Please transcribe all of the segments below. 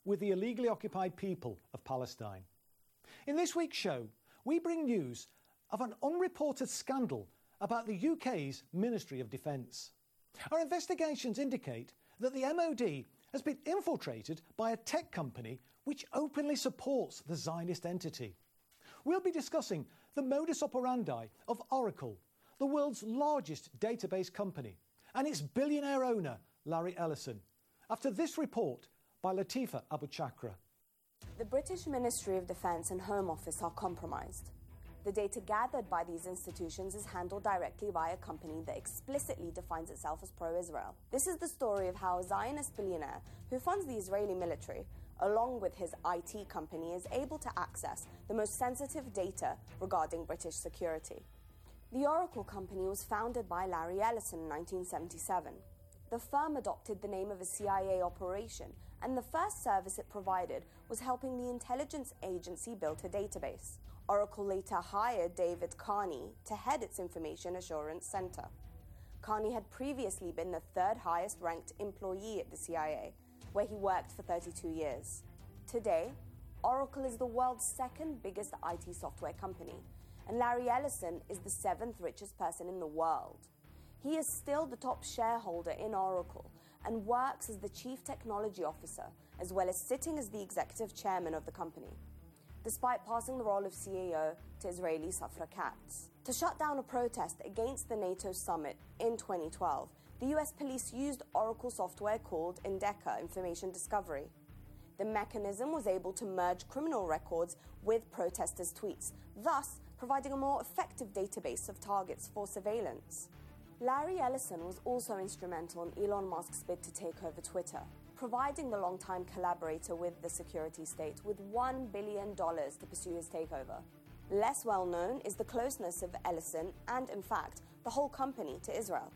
with the illegally occupied people of Palestine. In this week's show, we bring news of an unreported scandal about the UK's Ministry of Defence. Our investigations indicate that the MOD has been infiltrated by a tech company which openly supports the Zionist entity. We'll be discussing the modus operandi of Oracle, the world's largest database company, and its billionaire owner, Larry Ellison, after this report by Latifa Abu-Chakra. The British Ministry of Defence and Home Office are compromised. The data gathered by these institutions is handled directly by a company that explicitly defines itself as pro-Israel. This is the story of how a Zionist billionaire who funds the Israeli military, along with his IT company, is able to access the most sensitive data regarding British security. The Oracle company was founded by Larry Ellison in 1977. The firm adopted the name of a CIA operation, and the first service it provided was helping the intelligence agency build a database. Oracle later hired David Carney to head its Information Assurance Center. Carney had previously been the third highest ranked employee at the CIA, where he worked for 32 years. Today, Oracle is the world's second biggest IT software company, and Larry Ellison is the seventh richest person in the world. He is still the top shareholder in Oracle and works as the chief technology officer, as well as sitting as the executive chairman of the company, despite passing the role of CEO to Israeli Safra Katz. To shut down a protest against the NATO summit in 2012, the US police used Oracle software called Endeca Information Discovery. The mechanism was able to merge criminal records with protesters' tweets, thus providing a more effective database of targets for surveillance. Larry Ellison was also instrumental in Elon Musk's bid to take over Twitter, providing the longtime collaborator with the security state with $1 billion to pursue his takeover. Less well known is the closeness of Ellison and, in fact, the whole company to Israel.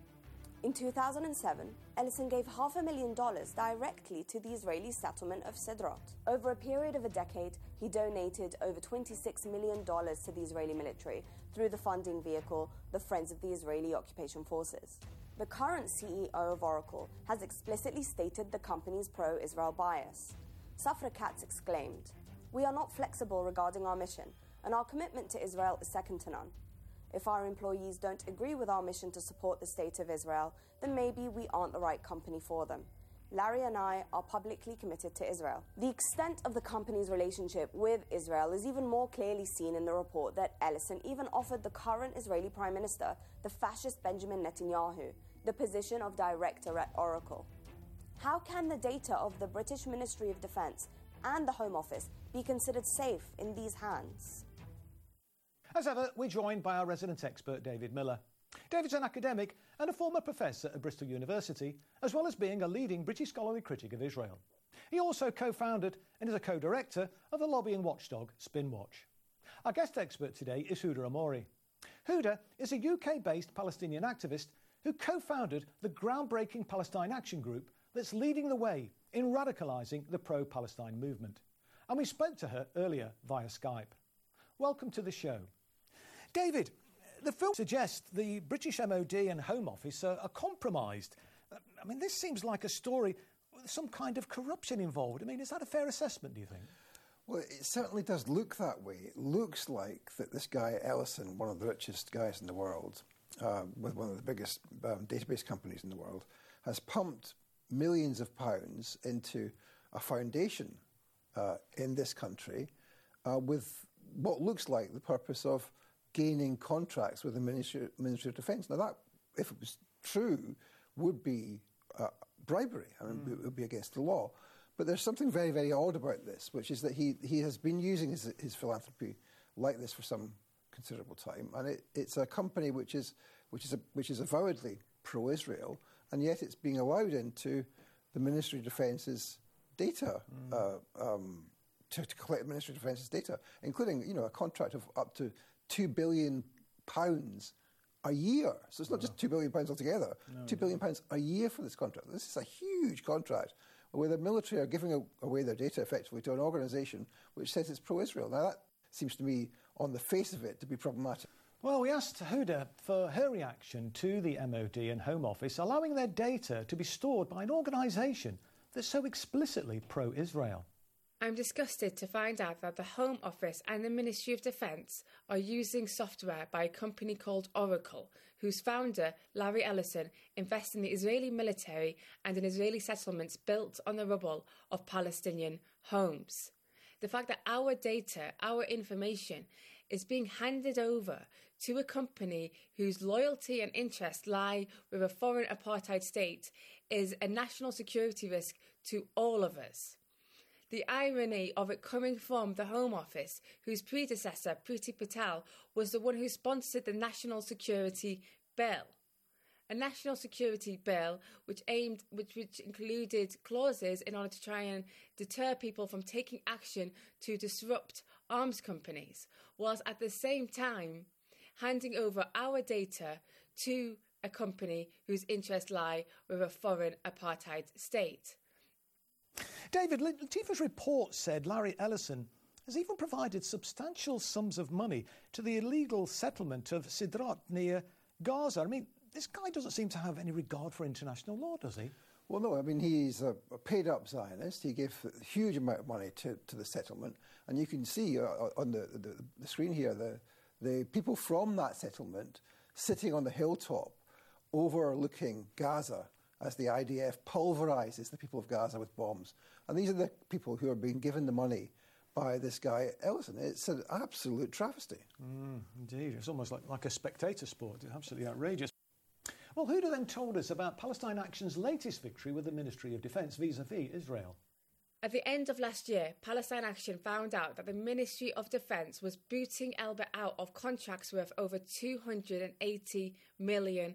In 2007, Ellison gave $500,000 directly to the Israeli settlement of Sderot. Over a period of a decade, he donated over $26 million to the Israeli military through the funding vehicle, the Friends of the Israeli Occupation Forces. The current CEO of Oracle has explicitly stated the company's pro-Israel bias. Safra Katz exclaimed, "We are not flexible regarding our mission, and our commitment to Israel is second to none. If our employees don't agree with our mission to support the state of Israel, then maybe we aren't the right company for them. Larry and I are publicly committed to Israel." The extent of the company's relationship with Israel is even more clearly seen in the report that Ellison even offered the current Israeli Prime Minister, the fascist Benjamin Netanyahu, the position of director at Oracle. How can the data of the British Ministry of Defence and the Home Office be considered safe in these hands? As ever, we're joined by our resident expert, David Miller. David's an academic and a former professor at Bristol University, as well as being a leading British scholarly critic of Israel. He also co-founded and is a co-director of the lobbying watchdog Spinwatch. Our guest expert today is Huda Amori. Huda is a UK-based Palestinian activist who co-founded the groundbreaking Palestine Action Group that's leading the way in radicalising the pro-Palestine movement. And we spoke to her earlier via Skype. Welcome to the show. David, the film suggests the British MOD and Home Office are compromised. I mean, this seems like a story with some kind of corruption involved. I mean, is that a fair assessment, do you think? Well, it certainly does look that way. It looks like that this guy, Ellison, one of the richest guys in the world, with one of the biggest database companies in the world, has pumped millions of pounds into a foundation in this country with what looks like the purpose of gaining contracts with the Ministry of Defence. Now that, if it was true, would be bribery. I mean, it would be against the law. But there's something very, very odd about this, which is that he has been using his philanthropy like this for some considerable time, and it's a company which is avowedly pro-Israel, and yet it's being allowed into the Ministry of Defence's data. To collect the Ministry of Defence's data, including a contract of up to £2 billion a year. So it's not just £2 billion altogether. No, £2 billion a year for this contract. This is a huge contract where the military are giving away their data effectively to an organisation which says it's pro-Israel. Now that seems to me, on the face of it, to be problematic. Well, we asked Huda for her reaction to the MOD and Home Office allowing their data to be stored by an organisation that's so explicitly pro-Israel? I'm disgusted to find out that the Home Office and the Ministry of Defence are using software by a company called Oracle, whose founder, Larry Ellison, invested in the Israeli military and in Israeli settlements built on the rubble of Palestinian homes. The fact that our data, our information, is being handed over to a company whose loyalty and interest lie with a foreign apartheid state is a national security risk to all of us. The irony of it coming from the Home Office, whose predecessor, Priti Patel, was the one who sponsored the National Security Bill. A national security bill which included clauses in order to try and deter people from taking action to disrupt arms companies, whilst at the same time handing over our data to a company whose interests lie with a foreign apartheid state. David, Latifah's report said Larry Ellison has even provided substantial sums of money to the illegal settlement of Sderot near Gaza. I mean, this guy doesn't seem to have any regard for international law, does he? Well, no, I mean, he's a paid-up Zionist. He gave a huge amount of money to the settlement. And you can see on the screen here the people from that settlement sitting on the hilltop overlooking Gaza as the IDF pulverises the people of Gaza with bombs. And these are the people who are being given the money by this guy, Ellison. It's an absolute travesty. Indeed. It's almost like a spectator sport. It's absolutely outrageous. Well, Huda then told us about Palestine Action's latest victory with the Ministry of Defence vis-à-vis Israel. At the end of last year, Palestine Action found out that the Ministry of Defence was booting Elbit out of contracts worth over £280 million.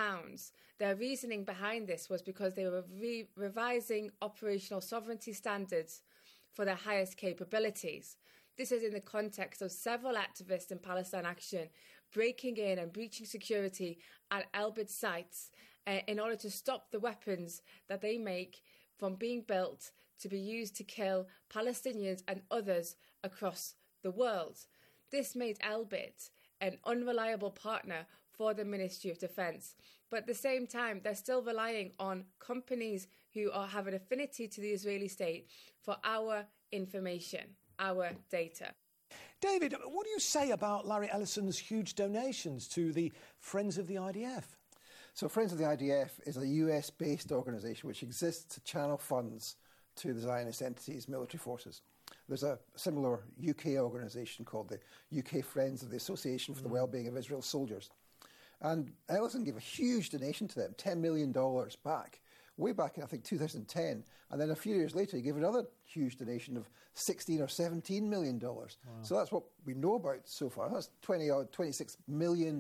Their reasoning behind this was because they were revising operational sovereignty standards for their highest capabilities. This is in the context of several activists in Palestine Action breaking in and breaching security at Elbit sites in order to stop the weapons that they make from being built to be used to kill Palestinians and others across the world. This made Elbit an unreliable partner for the Ministry of Defence. But at the same time, they're still relying on companies who have an affinity to the Israeli state for our information, our data. David, what do you say about Larry Ellison's huge donations to the Friends of the IDF? So Friends of the IDF is a US-based organisation which exists to channel funds to the Zionist entities' military forces. There's a similar UK organisation called the UK Friends of the Association for the Wellbeing of Israel's Soldiers. And Ellison gave a huge donation to them, $10 million back, way back in, I think, 2010. And then a few years later, he gave another huge donation of $16 or $17 million. Wow. So that's what we know about so far. That's $26 million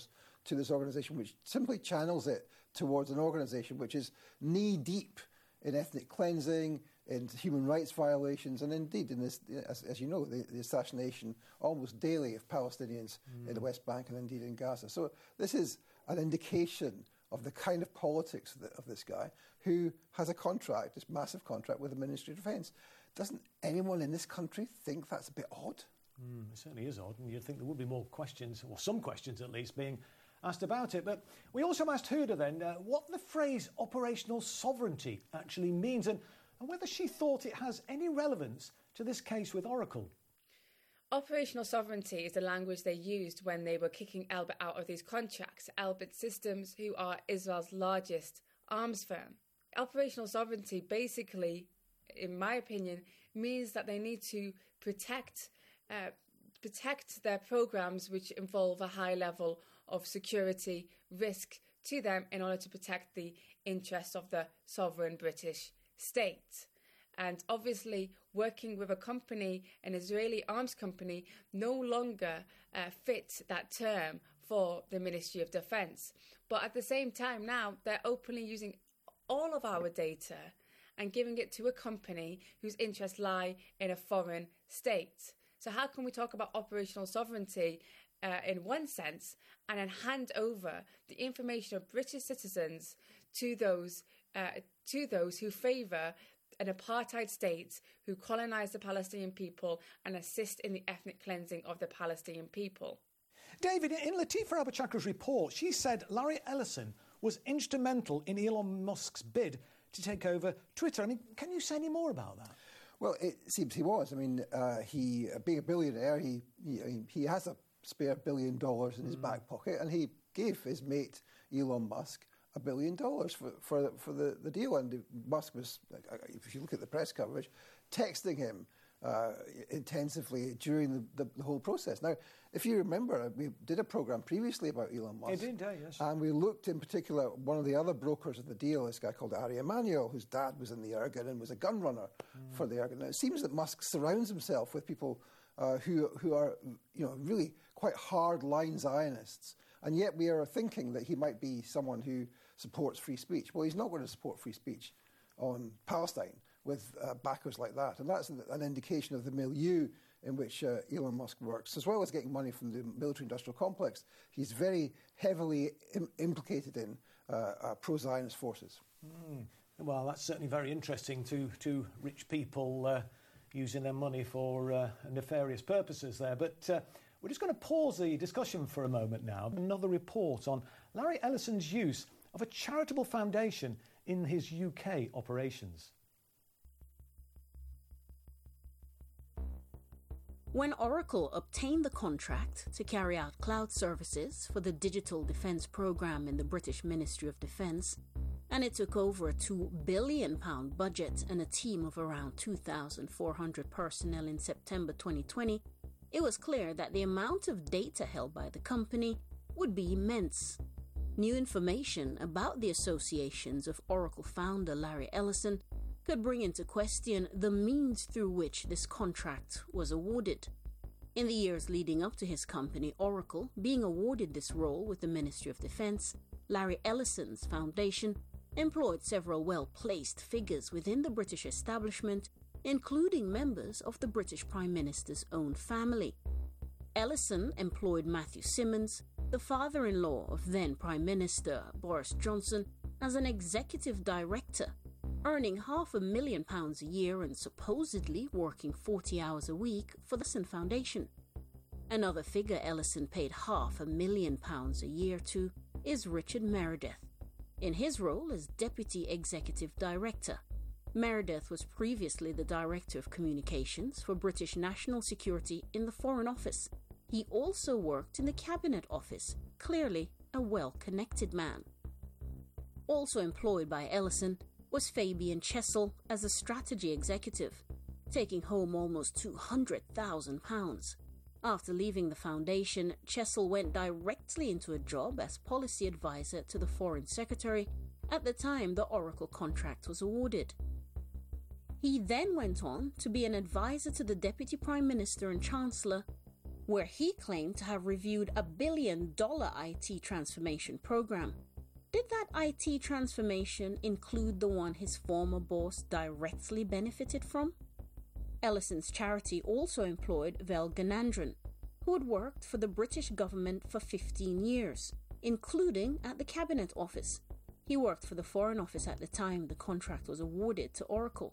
to this organisation, which simply channels it towards an organisation which is knee-deep in ethnic cleansing, in human rights violations, and indeed in this, as you know, the assassination almost daily of Palestinians in the West Bank and indeed in Gaza. So this is an indication of the kind of politics of this guy who has a contract, this massive contract with the Ministry of Defence. Doesn't anyone in this country think that's a bit odd? It certainly is odd, and you'd think there would be more questions, or some questions at least, being asked about it. But we also asked Huda then what the phrase operational sovereignty actually means and whether she thought it has any relevance to this case with Oracle. Operational sovereignty is the language they used when they were kicking Elbit out of these contracts. Elbit Systems, who are Israel's largest arms firm. Operational sovereignty basically, in my opinion, means that they need to protect their programs which involve a high level of security risk to them in order to protect the interests of the sovereign British state. And obviously working with a company, an Israeli arms company, no longer fit that term for the Ministry of Defence. But at the same time now, they're openly using all of our data and giving it to a company whose interests lie in a foreign state. So how can we talk about operational sovereignty in one sense and then hand over the information of British citizens to those who favour an apartheid state, who colonise the Palestinian people and assist in the ethnic cleansing of the Palestinian people? David, in Latifah Abuchakra's report, she said Larry Ellison was instrumental in Elon Musk's bid to take over Twitter. I mean, can you say any more about that? Well, it seems he was. I mean, he being a billionaire, he has a spare $1 billion in his back pocket, and he gave his mate Elon Musk $1 billion for the deal. And Musk was, if you look at the press coverage, texting him intensively during the whole process. Now, if you remember, we did a programme previously about Elon Musk. It did, yes. And we looked in particular at one of the other brokers of the deal, this guy called Ari Emanuel, whose dad was in the Irgun and was a gun runner for the Irgun. Now, it seems that Musk surrounds himself with people who are, really quite hard-line Zionists. And yet we are thinking that he might be someone who supports free speech. Well, he's not going to support free speech on Palestine with backers like that. And that's an indication of the milieu in which Elon Musk works, as well as getting money from the military-industrial complex. He's very heavily implicated in pro-Zionist forces. Well, that's certainly very interesting to rich people using their money for nefarious purposes there. But we're just going to pause the discussion for a moment now. Another report on Larry Ellison's use of a charitable foundation in his UK operations. When Oracle obtained the contract to carry out cloud services for the Digital Defence Programme in the British Ministry of Defence, and it took over a £2 billion budget and a team of around 2,400 personnel in September 2020, it was clear that the amount of data held by the company would be immense. New information about the associations of Oracle founder Larry Ellison could bring into question the means through which this contract was awarded. In the years leading up to his company, Oracle, being awarded this role with the Ministry of Defence, Larry Ellison's foundation employed several well-placed figures within the British establishment, including members of the British Prime Minister's own family. Ellison employed Matthew Simmons, the father-in-law of then Prime Minister Boris Johnson, as an executive director, earning £500,000 a year and supposedly working 40 hours a week for the Ellison Foundation. Another figure Ellison paid £500,000 a year to is Richard Meredith, in his role as Deputy Executive Director. Meredith was previously the Director of Communications for British National Security in the Foreign Office. He also worked in the Cabinet Office, clearly a well-connected man. Also employed by Ellison was Fabian Chessel as a strategy executive, taking home almost £200,000. After leaving the foundation, Chessel went directly into a job as policy advisor to the Foreign Secretary at the time the Oracle contract was awarded. He then went on to be an advisor to the Deputy Prime Minister and Chancellor, where he claimed to have reviewed a $1 billion IT transformation program. Did that IT transformation include the one his former boss directly benefited from? Ellison's charity also employed Vel Ganandran, who had worked for the British government for 15 years, including at the Cabinet Office. He worked for the Foreign Office at the time the contract was awarded to Oracle.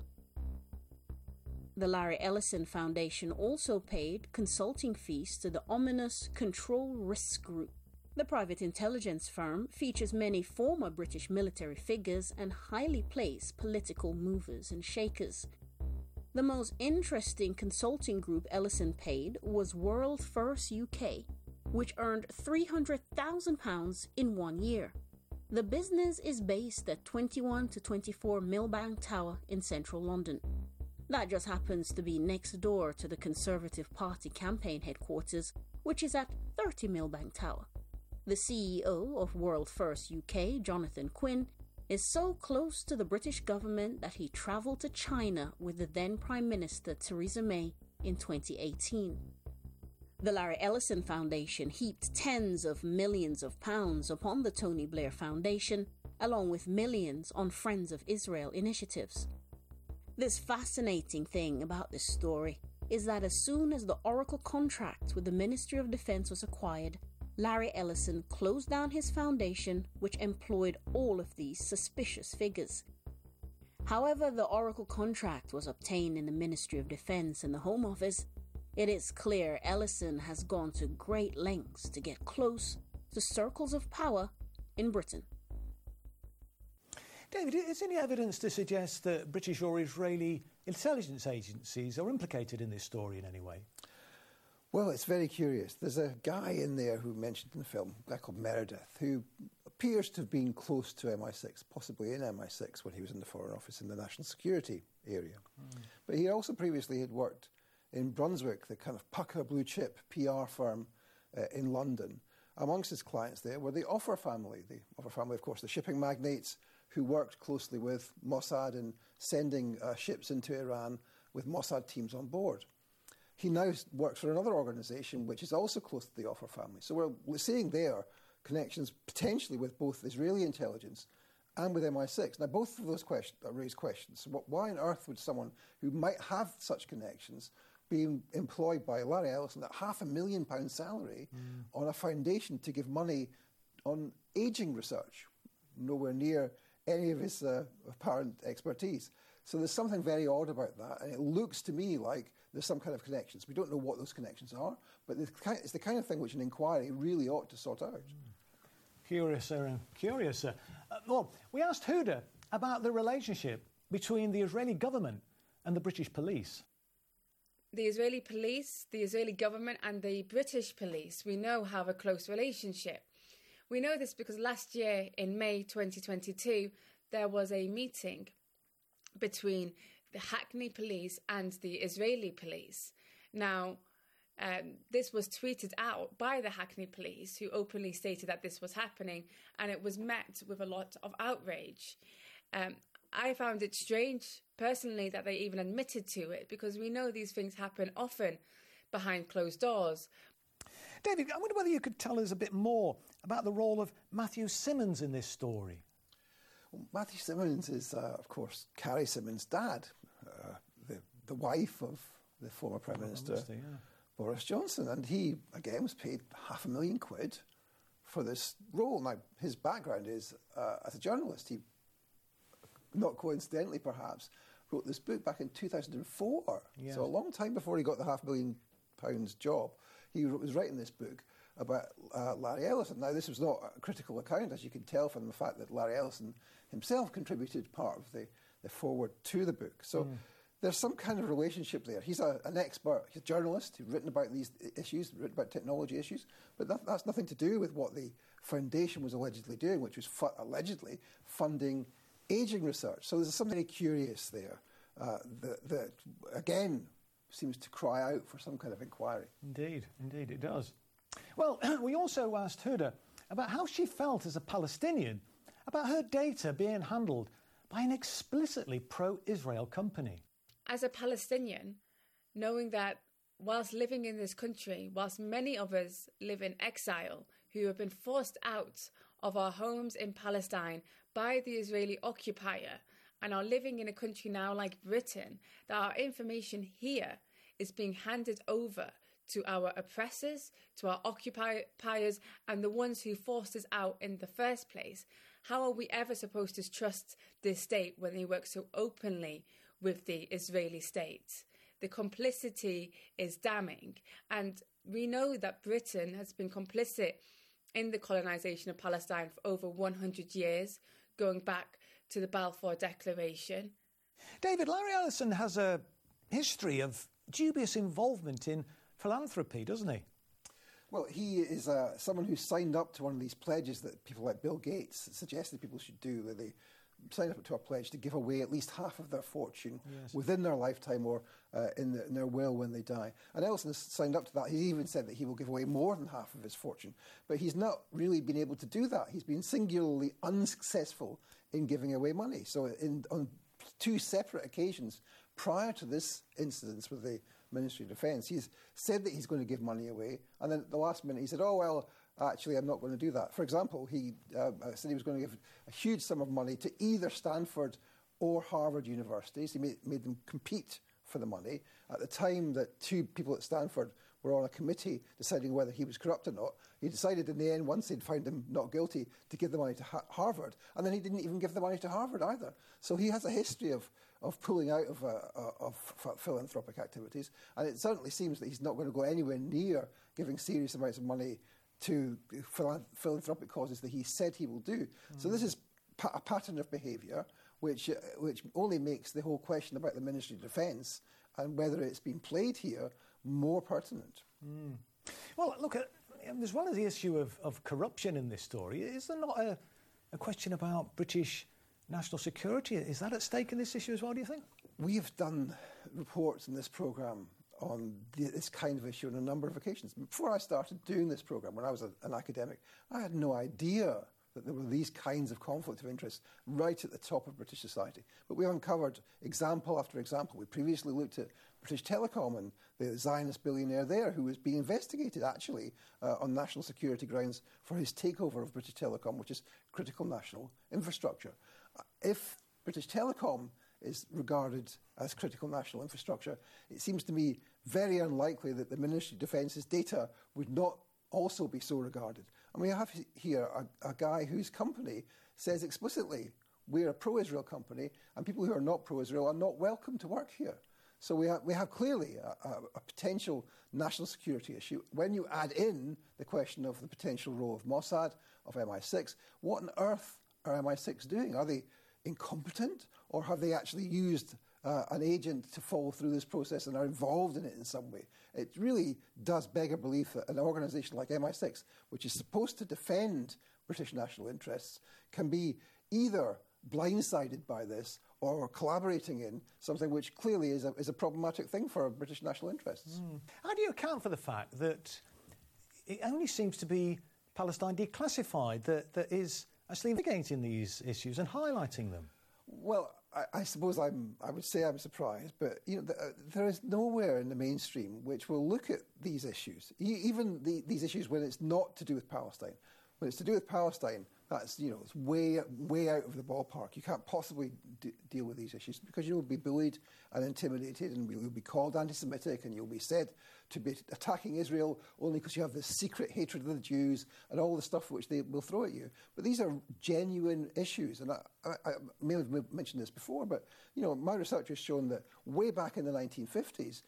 The Larry Ellison Foundation also paid consulting fees to the ominous Control Risk Group. The private intelligence firm features many former British military figures and highly placed political movers and shakers. The most interesting consulting group Ellison paid was World First UK, which earned £300,000 in 1 year. The business is based at 21 to 24 Millbank Tower in central London. That just happens to be next door to the Conservative Party campaign headquarters, which is at 30 Millbank Tower. The CEO of World First UK, Jonathan Quinn, is so close to the British government that he travelled to China with the then Prime Minister Theresa May in 2018. The Larry Ellison Foundation heaped tens of millions of pounds upon the Tony Blair Foundation, along with millions on Friends of Israel initiatives. This fascinating thing about this story is that as soon as the Oracle contract with the Ministry of Defence was acquired, Larry Ellison closed down his foundation, which employed all of these suspicious figures. However the Oracle contract was obtained in the Ministry of Defence and the Home Office, it is clear Ellison has gone to great lengths to get close to circles of power in Britain. David, is there any evidence to suggest that British or Israeli intelligence agencies are implicated in this story in any way? Well, it's very curious. There's a guy in there who mentioned in the film, a guy called Meredith, who appears to have been close to MI6, possibly in MI6 when he was in the Foreign Office in the national security area. But he also previously had worked in Brunswick, the kind of pucker blue chip PR firm in London. Amongst his clients there were the Offer family. The Offer family, of course, the shipping magnates who worked closely with Mossad in sending ships into Iran with Mossad teams on board. He now works for another organisation which is also close to the Offer family. So we're seeing there connections potentially with both Israeli intelligence and with MI6. Now, both of those raise questions. Why on earth would someone who might have such connections be employed by Larry Ellison at £500,000 salary on a foundation to give money on ageing research, nowhere near any of his apparent expertise? So there's something very odd about that, and it looks to me like there's some kind of connections. We don't know what those connections are, but it's the kind of thing which an inquiry really ought to sort out. Curious, sir. Curious, sir. Well, we asked Huda about the relationship between the Israeli government and the British police. The Israeli police, the Israeli government and the British police, we know have a close relationship. We know this because last year, in May 2022, there was a meeting between the Hackney police and the Israeli police. Now, this was tweeted out by the Hackney police, who openly stated that this was happening, and it was met with a lot of outrage. I found it strange, personally, that they even admitted to it, because we know these things happen often behind closed doors. David, I wonder whether you could tell us a bit more about the role of Matthew Simmons in this story. Well, Matthew Simmons is, of course, Carrie Simmons' dad, the wife of the former Prime Minister Boris Johnson. And he, again, was paid £500,000 for this role. Now, his background is as a journalist. He, not coincidentally perhaps, wrote this book back in 2004. Yes. So a long time before he got the £500,000 job, he was writing this book about Larry Ellison. Now, this was not a critical account, as you can tell from the fact that Larry Ellison himself contributed part of the foreword to the book. So there's some kind of relationship there. He's an expert, he's a journalist, he's written about these issues, written about technology issues, but that's nothing to do with what the foundation was allegedly doing, which was allegedly funding ageing research. So there's something very curious there that, again, seems to cry out for some kind of inquiry. Indeed it does. Well, we also asked Huda about how she felt as a Palestinian about her data being handled by an explicitly pro-Israel company. As a Palestinian, knowing that whilst living in this country, whilst many of us live in exile, who have been forced out of our homes in Palestine by the Israeli occupier and are living in a country now like Britain, that our information here is being handed over to our oppressors, to our occupiers, and the ones who forced us out in the first place. How are we ever supposed to trust this state when they work so openly with the Israeli state? The complicity is damning, and we know that Britain has been complicit in the colonisation of Palestine for over 100 years, going back to the Balfour Declaration. David, Larry Ellison has a history of dubious involvement in philanthropy, doesn't he? Well, he is someone who signed up to one of these pledges that people like Bill Gates suggested people should do, where they sign up to a pledge to give away at least half of their fortune within their lifetime or in their will when they die. And Ellison has signed up to that. He even said that he will give away more than half of his fortune. But he's not really been able to do that. He's been singularly unsuccessful in giving away money. So on two separate occasions prior to this incident with the Ministry of Defence, he's said that he's going to give money away, and then at the last minute he said, oh, well, actually, I'm not going to do that. For example, he said he was going to give a huge sum of money to either Stanford or Harvard universities. He made them compete for the money. At the time that two people at Stanford were on a committee deciding whether he was corrupt or not, he decided in the end, once they'd found him not guilty, to give the money to Harvard, and then he didn't even give the money to Harvard either. So he has a history of pulling out of philanthropic activities, and it certainly seems that he's not going to go anywhere near giving serious amounts of money to philanthropic causes that he said he will do. So this is a pattern of behaviour which only makes the whole question about the Ministry of Defence and whether it's been played here more pertinent. Mm. Well, look, as well as the issue of corruption in this story, is there not a question about British national security? Is that at stake in this issue as well, do you think? We have done reports in this programme on this kind of issue on a number of occasions. Before I started doing this programme, when I was an academic, I had no idea that there were these kinds of conflict of interest right at the top of British society. But we've uncovered example after example. We previously looked at British Telecom and the Zionist billionaire there who was being investigated actually on national security grounds for his takeover of British Telecom, which is critical national infrastructure. If British Telecom is regarded as critical national infrastructure, it seems to me very unlikely that the Ministry of Defence's data would not also be so regarded. And we have here a guy whose company says explicitly, we're a pro-Israel company, and people who are not pro-Israel are not welcome to work here. So we have clearly a potential national security issue. When you add in the question of the potential role of Mossad, of MI6, what on earth are MI6 doing? Are they incompetent, or have they actually used an agent to follow through this process and are involved in it in some way? It really does beg a belief that an organisation like MI6, which is supposed to defend British national interests, can be either blindsided by this or collaborating in something which clearly is a problematic thing for British national interests. Mm. How do you account for the fact that it only seems to be Palestine Declassified that is actually investigating these issues and highlighting them? Well, I suppose I would say I'm surprised, but there is nowhere in the mainstream which will look at these issues, even these issues when it's not to do with Palestine. When it's to do with Palestine, that's it's way out of the ballpark. You can't possibly deal with these issues because you'll be bullied and intimidated, and you'll be called anti-Semitic, and you'll be said to be attacking Israel only because you have this secret hatred of the Jews and all the stuff which they will throw at you. But these are genuine issues, and I may have mentioned this before, but my research has shown that way back in the 1950s,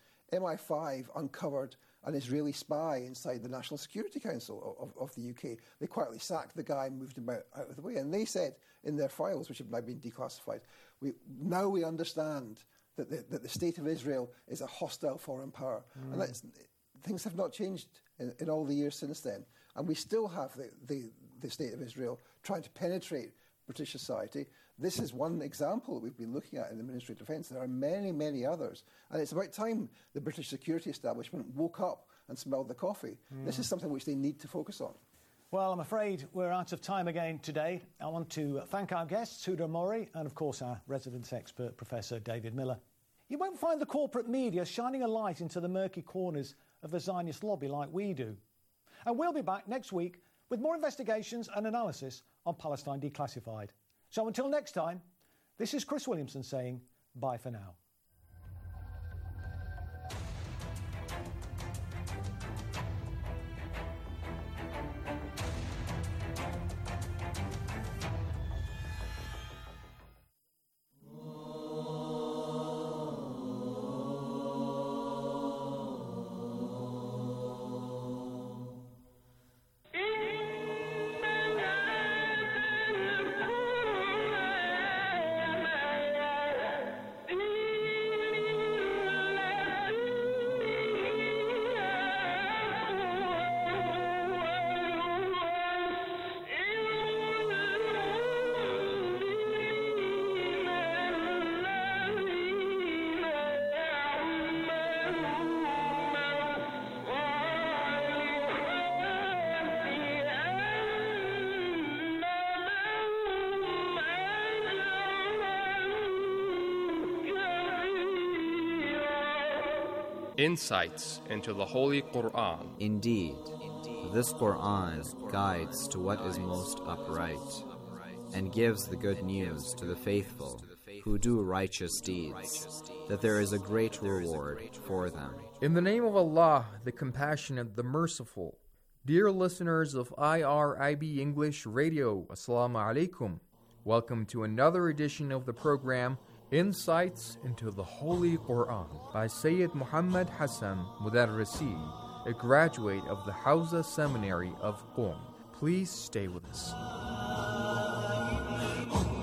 MI5 uncovered an Israeli spy inside the National Security Council of the UK. They quietly sacked the guy and moved him out of the way. And they said in their files, which have now been declassified, we understand that the state of Israel is a hostile foreign power. Mm. And things have not changed in all the years since then. And we still have the state of Israel trying to penetrate British society. This is one example that we've been looking at in the Ministry of Defence. There are many, many others. And it's about time the British security establishment woke up and smelled the coffee. Mm. This is something which they need to focus on. Well, I'm afraid we're out of time again today. I want to thank our guests, Tudor Murray, and of course our residence expert, Professor David Miller. You won't find the corporate media shining a light into the murky corners of the Zionist lobby like we do. And we'll be back next week with more investigations and analysis on Palestine Declassified. So until next time, this is Chris Williamson saying bye for now. Insights into the Holy Quran. Indeed, this Quran guides to what is most upright and gives the good news to the faithful who do righteous deeds, that there is a great reward for them. In the name of Allah, the Compassionate, the Merciful. Dear listeners of IRIB English Radio, Assalamu alaikum. Welcome to another edition of the program Insights into the Holy Quran by Sayyid Muhammad Hassan Mudarrisi, a graduate of the Hawza Seminary of Qom. Please stay with us.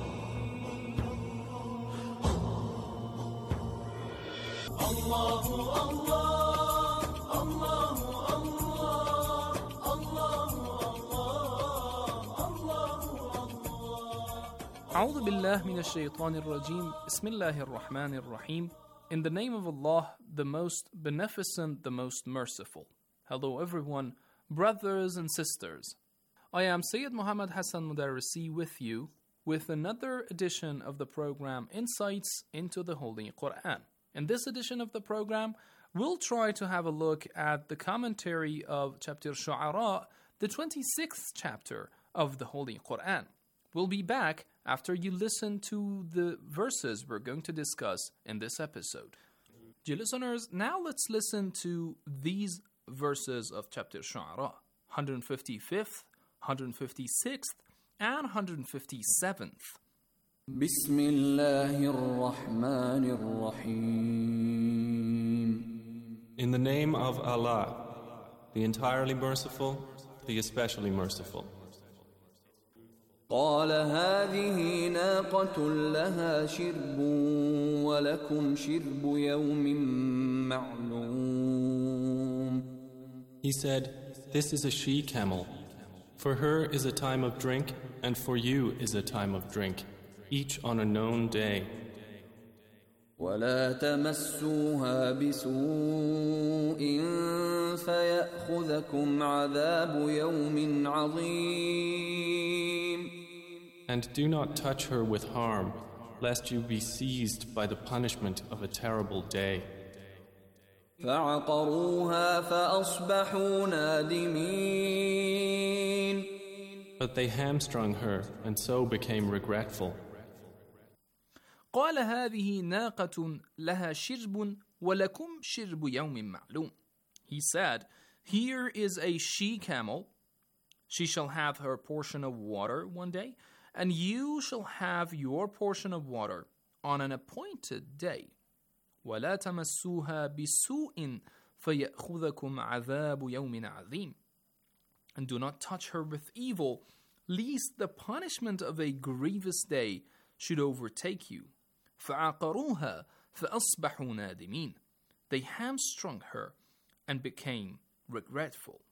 أعوذ بالله من الشيطان الرجيم بسم الله الرحمن الرحيم. In the name of Allah, the most beneficent, the most merciful. Hello everyone, brothers and sisters. I am Sayyid Muhammad Hassan Mudarrisi with you with another edition of the program Insights into the Holy Quran. In this edition of the program, we'll try to have a look at the commentary of chapter Shu'ara, the 26th chapter of the Holy Quran. We'll be back after you listen to the verses we're going to discuss in this episode. Dear listeners, now let's listen to these verses of chapter Shu'ara, 155th, 156th, and 157th. بسم الله الرحمن الرحيم. In the name of Allah, the entirely merciful, the especially merciful. قال هذه ناقة لها شرب ولكم شرب يوم معلوم. He said, "This is a she-camel. For her is a time of drink, and for you is a time of drink, each on a known day. ولا تمسوها بسوء فيأخذكم عذاب يوم عظيم. And do not touch her with harm, lest you be seized by the punishment of a terrible day." فعقروها فأصبحوا نادمين. But they hamstrung her, and so became regretful. قال هذه ناقة لها شرب ولكم شرب يوم معلوم. He said, "Here is a she-camel. She shall have her portion of water one day, and you shall have your portion of water on an appointed day. ولا تمسوها بسوء فيأخذكم عذاب يوم عظيم. And do not touch her with evil, lest the punishment of a grievous day should overtake you. فعقروها فأصبحوا نادمين. They hamstrung her and became regretful."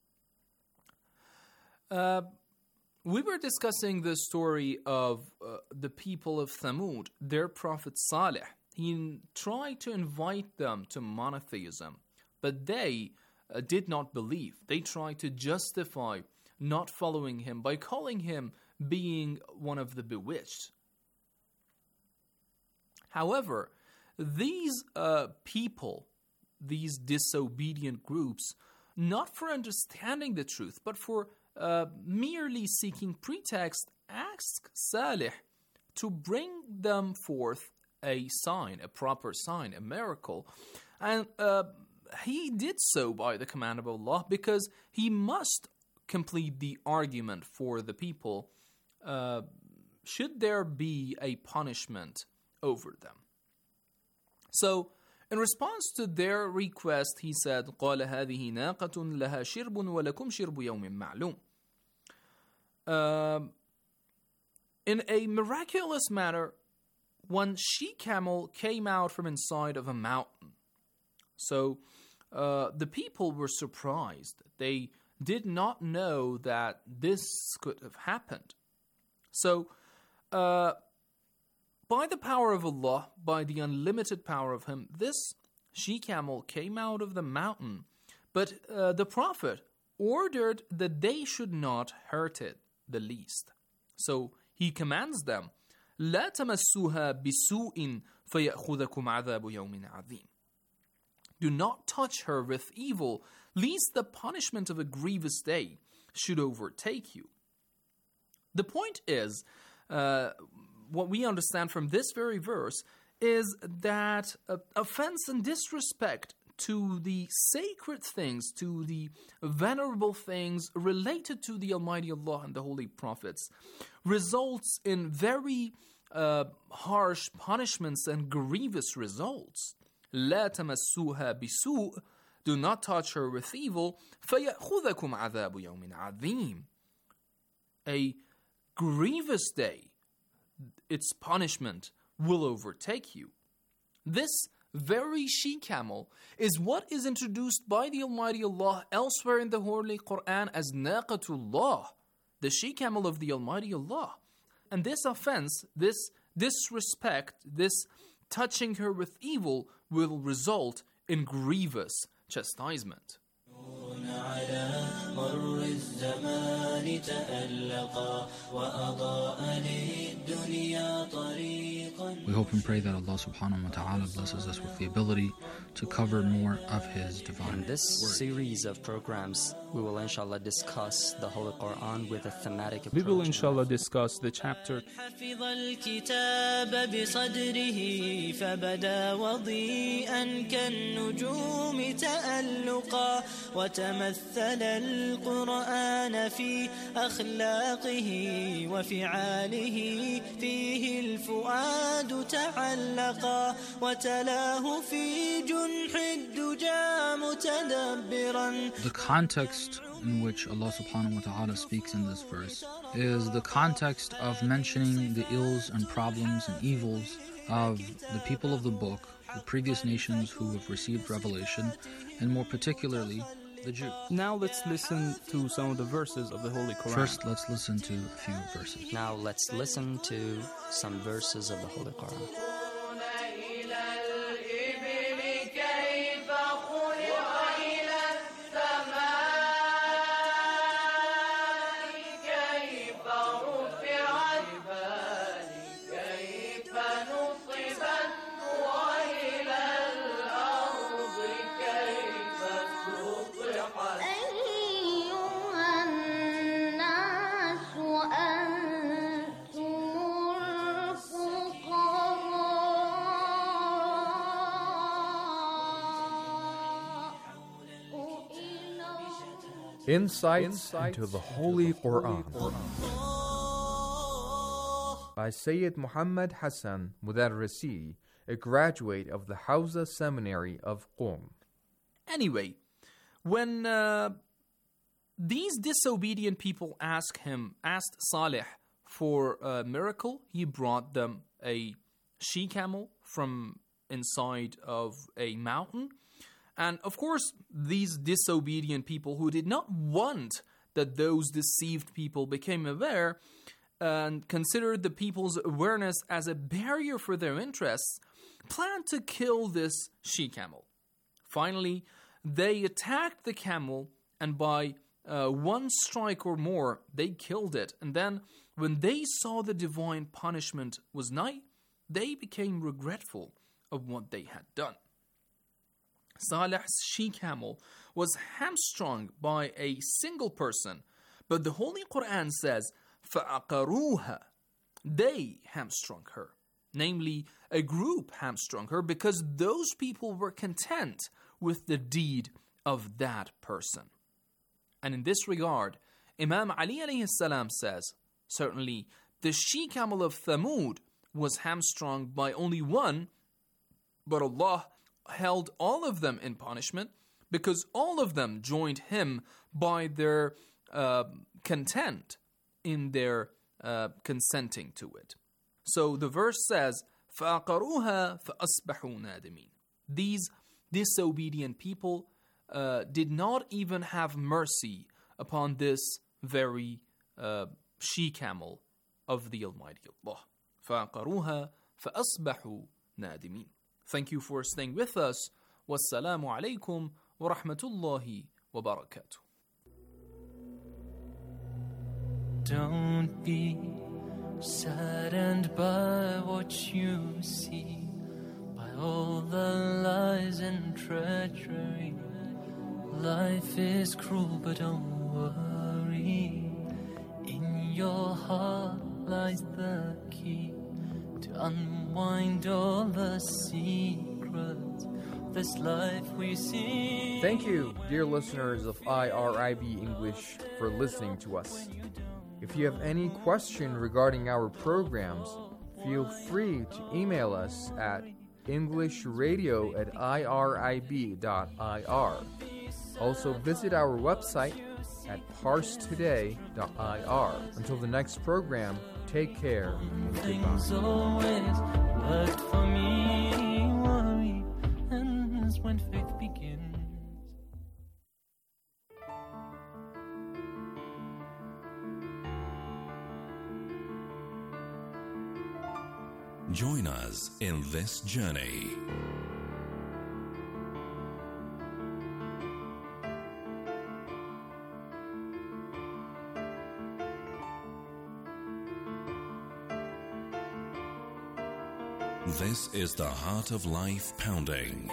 We were discussing the story of the people of Thamud, their prophet Salih. He tried to invite them to monotheism, but they did not believe. They tried to justify not following him by calling him being one of the bewitched. However, these people, these disobedient groups, not for understanding the truth, but for merely seeking pretext, asked Salih to bring them forth a sign, a proper sign, a miracle. And he did so by the command of Allah, because he must complete the argument for the people should there be a punishment over them. So, in response to their request, he said, قال هذه ناقة لها شرب ولكم شرب يوم معلوم. In a miraculous manner, one she-camel came out from inside of a mountain. So the people were surprised. They did not know that this could have happened. So by the power of Allah, by the unlimited power of Him, this she-camel came out of the mountain. But the Prophet ordered that they should not hurt it the least. So he commands them, لا تمسوها بسوء فيأخذكم عذاب يوم عظيم. Do not touch her with evil, lest the punishment of a grievous day should overtake you. The point is, what we understand from this very verse is that offense and disrespect to the sacred things, to the venerable things related to the Almighty Allah and the Holy Prophets, results in very harsh punishments and grievous results. لا تمسوها بسوء. Do not touch her with evil. فيأخذكم عذاب يوم عظيم. A grievous day, its punishment will overtake you. This very she-camel is what is introduced by the Almighty Allah elsewhere in the Holy Quran as Naqatullah, the she-camel of the Almighty Allah. And this offense, this disrespect, this touching her with evil will result in grievous chastisement. We hope and pray that Allah subhanahu wa ta'ala blesses us with the ability to cover more of His divine In this word. series of programs, we will inshallah discuss the Holy Quran with a thematic approach. We will inshallah discuss the chapter حفظ الكتاب بصدره فبدا وضيئا كالنجوم تألقا وتمثل القرآن في أخلاقه وفعاله فيه الفؤاد تعلقا وتلاه في جنح الدجى متدبرا. The context in which Allah subhanahu wa ta'ala speaks in this verse is the context of mentioning the ills and problems and evils of the people of the book, the previous nations who have received revelation, and more particularly the Jews. Now let's listen to some of the verses of the Holy Quran. First, let's listen to a few verses. Now let's listen to some verses of the Holy Quran. Insights into the Holy Quran by Sayyid Muhammad Hassan Mudarrisi, a graduate of the Hawza Seminary of Qom. Anyway, when these disobedient people asked Salih for a miracle, he brought them a she-camel from inside of a mountain. And of course, these disobedient people who did not want that those deceived people became aware and considered the people's awareness as a barrier for their interests, planned to kill this she-camel. Finally, they attacked the camel, and by one strike or more, they killed it. And then, when they saw the divine punishment was nigh, they became regretful of what they had done. Salih's she-camel was hamstrung by a single person, but the Holy Quran says, فَعَقَرُوهَا, they hamstrung her. Namely, a group hamstrung her because those people were content with the deed of that person. And in this regard, Imam Ali alayhi salam says, certainly the she-camel of Thamud was hamstrung by only one, but Allah held all of them in punishment because all of them joined him by their content in their consenting to it. So the verse says, فَأَقَرُوهَا فَأَصْبَحُوا نَادِمِينَ. These disobedient people did not even have mercy upon this very she-camel of the Almighty Allah. فَأَقَرُوهَا فَأَصْبَحُوا نَادِمِينَ. Thank you for staying with us. Wassalamu alaikum wa rahmatullahi wa barakatuh. Don't be saddened by what you see, by all the lies and treachery. Life is cruel, but don't worry. In your heart lies the key to unwind all the secrets of this life we see. Thank you, dear listeners of IRIB English, for listening to us. If you have any question regarding our programs, feel free to email us at englishradio@irib.ir. Also visit our website at parstoday.ir. Until the next program, take care and goodbye. Things always worked for me, worry begins. Join us in this journey. This is the Heart of Life Pounding.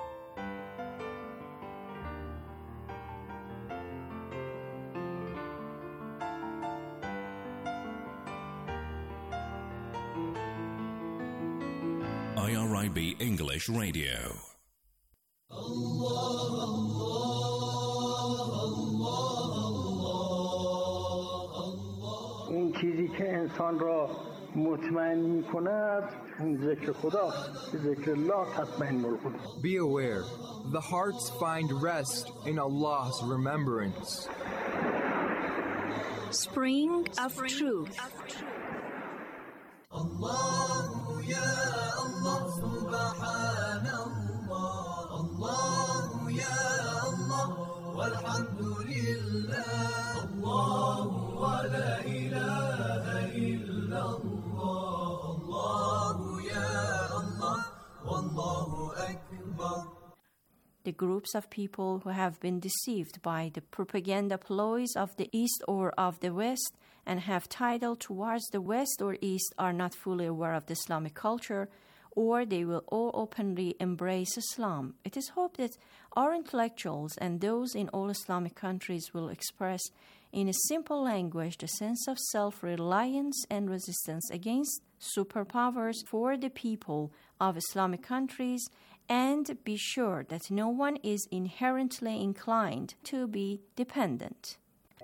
IRIB English Radio. این چیزی که انسان را مطمئن می کند ذکر خدا ذکر الله تطمئن القلوب. Be aware, the hearts find rest in Allah's remembrance. Spring of Truth. الله يا الله سبحان الله الله يا الله والحمد لله الله ولا إله إلا الله الله يا الله والله أكبر. The groups of people who have been deceived by the propaganda ploys of the East or of the West and have tidal towards the West or East are not fully aware of the Islamic culture, or they will all openly embrace Islam. It is hoped that our intellectuals and those in all Islamic countries will express in a simple language the sense of self-reliance and resistance against superpowers for the people of Islamic countries, and be sure that no one is inherently inclined to be dependent.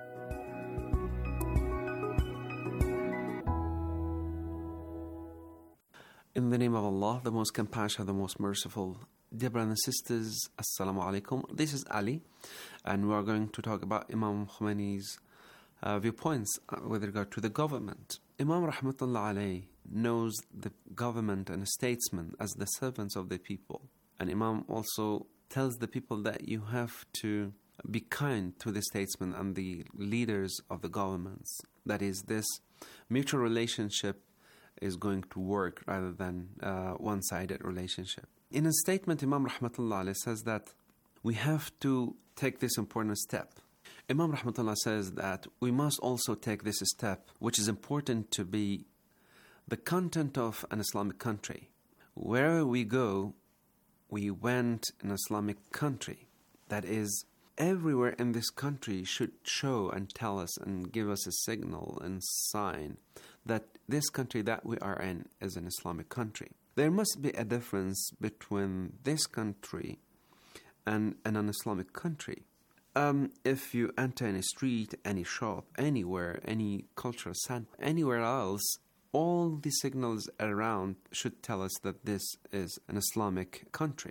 In the name of Allah, the most compassionate, the most merciful. Dear brothers and sisters, Assalamu alaikum. This is Ali, and we are going to talk about Imam Khomeini's viewpoints with regard to the government. Imam Rahmatullah alayhi knows the government and statesmen as the servants of the people. And Imam also tells the people that you have to be kind to the statesmen and the leaders of the governments. That is, this mutual relationship is going to work rather than one-sided relationship. In a statement, Imam Rahmatullah alayhi says that we have to take this important step. Imam Rahmatullah says that we must also take this step, which is important to be the content of an Islamic country. Wherever we go, we went in an Islamic country. That is, everywhere in this country should show and tell us and give us a signal and sign that this country that we are in is an Islamic country. There must be a difference between this country and an Islamic country. If you enter any street, any shop, anywhere, any cultural center, anywhere else, all the signals around should tell us that this is an Islamic country.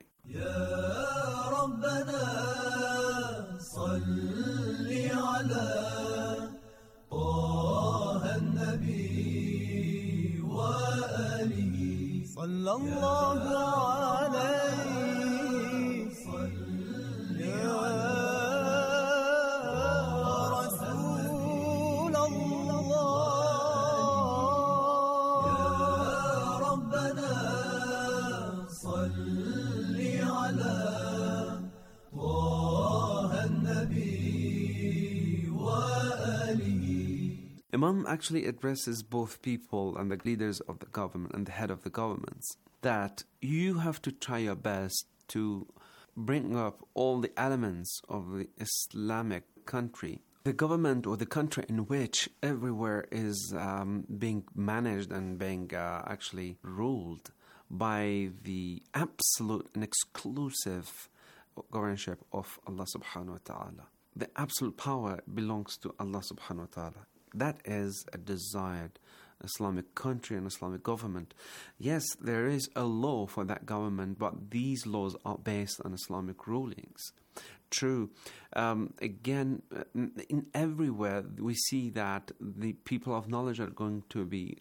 Imam actually addresses both people and the leaders of the government and the head of the governments that you have to try your best to bring up all the elements of the Islamic country. The government or the country in which everywhere is being managed and being actually ruled by the absolute and exclusive governorship of Allah subhanahu wa ta'ala. The absolute power belongs to Allah subhanahu wa ta'ala. That is a desired Islamic country and Islamic government. Yes, there is a law for that government, but these laws are based on Islamic rulings. True. Again, in everywhere we see that the people of knowledge are going to be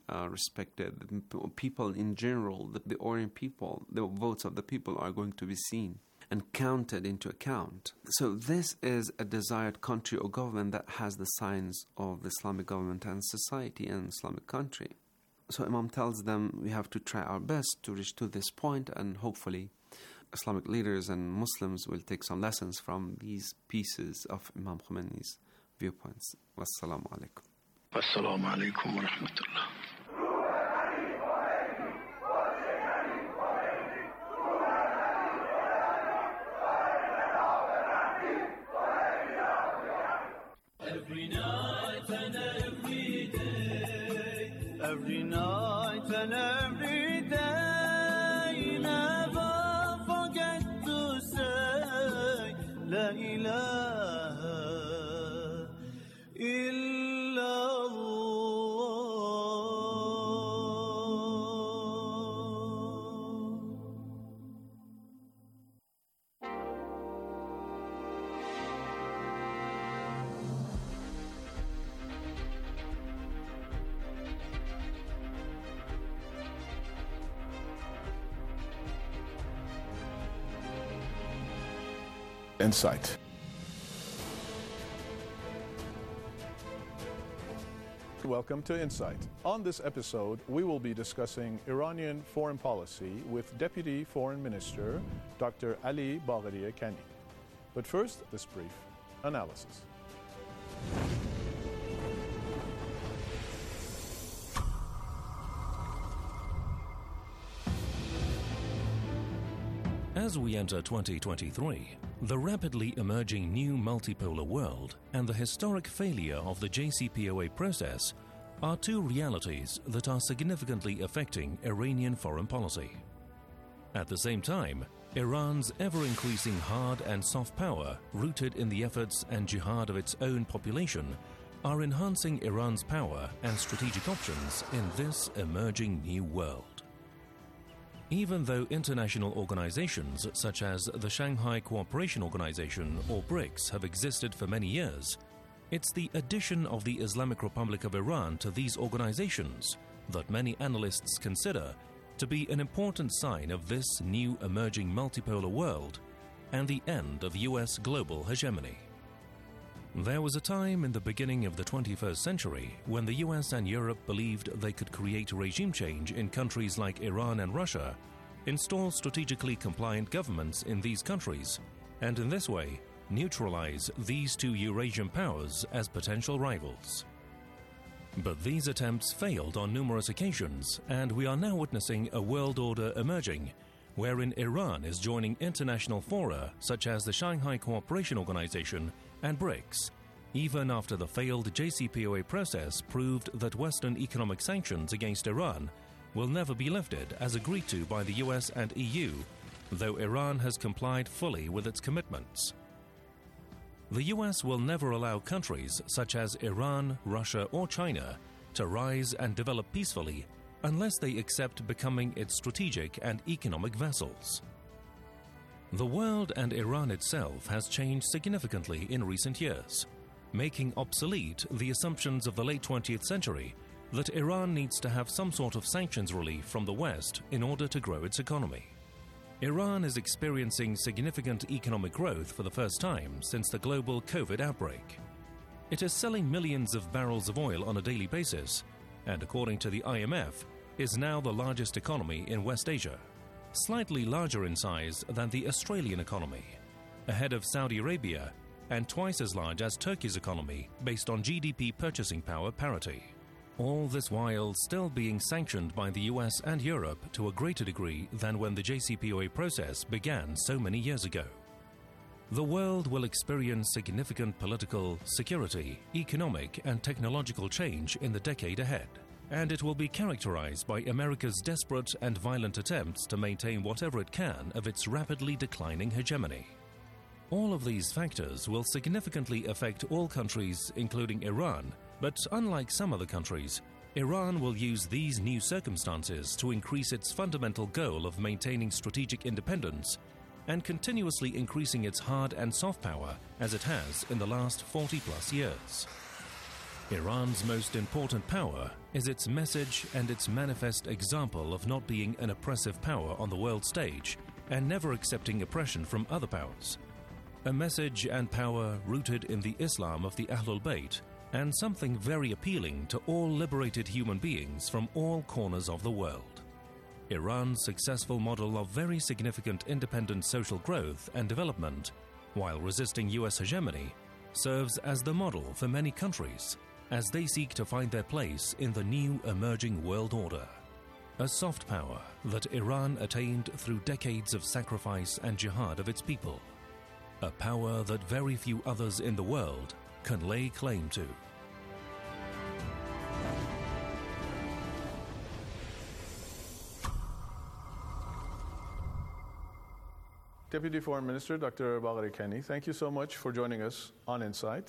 respected. People in general, the ordinary people, the votes of the people are going to be seen. and counted into account. So this is a desired country or government that has the signs of the Islamic government and society in Islamic country. So Imam tells them we have to try our best to reach to this point, and hopefully Islamic leaders and Muslims will take some lessons from these pieces of Imam Khomeini's viewpoints. Wassalamu alaikum. Wassalamu alaikum wa rahmatullah. Every night and every day, every night and every day, never forget to say La ilaha illallah. Insight. Welcome to Insight. On this episode, we will be discussing Iranian foreign policy with Deputy Foreign Minister Dr. Ali Bagharia Kani. But first, this brief analysis. As we enter 2023, the rapidly emerging new multipolar world and the historic failure of the JCPOA process are two realities that are significantly affecting Iranian foreign policy. At the same time, Iran's ever-increasing hard and soft power, rooted in the efforts and jihad of its own population, are enhancing Iran's power and strategic options in this emerging new world. Even though international organizations such as the Shanghai Cooperation Organization or BRICS have existed for many years, it's the addition of the Islamic Republic of Iran to these organizations that many analysts consider to be an important sign of this new emerging multipolar world and the end of US global hegemony. There was a time in the beginning of the 21st century when the US and Europe believed they could create regime change in countries like Iran and Russia, install strategically compliant governments in these countries, and in this way neutralize these two Eurasian powers as potential rivals. But these attempts failed on numerous occasions, and we are now witnessing a world order emerging wherein Iran is joining international fora such as the Shanghai Cooperation Organization and BRICS, even after the failed JCPOA process proved that Western economic sanctions against Iran will never be lifted as agreed to by the US and EU, though Iran has complied fully with its commitments. The US will never allow countries such as Iran, Russia, or China to rise and develop peacefully unless they accept becoming its strategic and economic vassals. The world and Iran itself has changed significantly in recent years, making obsolete the assumptions of the late 20th century that Iran needs to have some sort of sanctions relief from the West in order to grow its economy. Iran is experiencing significant economic growth for the first time since the global COVID outbreak. It is selling millions of barrels of oil on a daily basis, and according to the IMF, is now the largest economy in West Asia, slightly larger in size than the Australian economy, ahead of Saudi Arabia, and twice as large as Turkey's economy based on GDP purchasing power parity. All this while still being sanctioned by the US and Europe to a greater degree than when the JCPOA process began so many years ago. The world will experience significant political, security, economic, and technological change in the decade ahead, and it will be characterized by America's desperate and violent attempts to maintain whatever it can of its rapidly declining hegemony. All of these factors will significantly affect all countries, including Iran, but unlike some other countries, Iran will use these new circumstances to increase its fundamental goal of maintaining strategic independence and continuously increasing its hard and soft power as it has in the last 40-plus years. Iran's most important power is its message and its manifest example of not being an oppressive power on the world stage and never accepting oppression from other powers. A message and power rooted in the Islam of the Ahlul Bayt, and something very appealing to all liberated human beings from all corners of the world. Iran's successful model of very significant independent social growth and development, while resisting US hegemony, serves as the model for many countries as they seek to find their place in the new emerging world order. A soft power that Iran attained through decades of sacrifice and jihad of its people. A power that very few others in the world can lay claim to. Deputy Foreign Minister Dr. Bagheri Kenny, thank you so much for joining us on Insight.